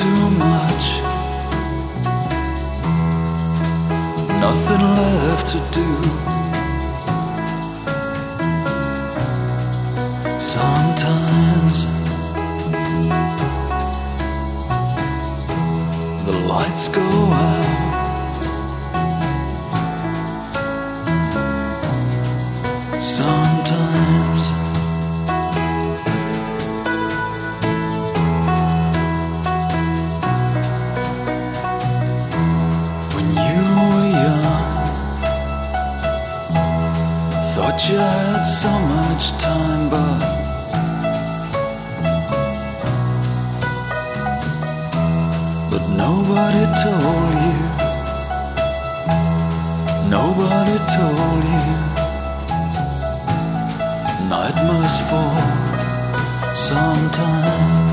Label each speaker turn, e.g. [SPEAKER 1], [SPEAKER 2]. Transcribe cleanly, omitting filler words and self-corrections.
[SPEAKER 1] too much, nothing left to do. Sometimes the lights go out, sometimes when you were young, thought you had so much time, but nobody told you, nobody told you. Night must fall sometime.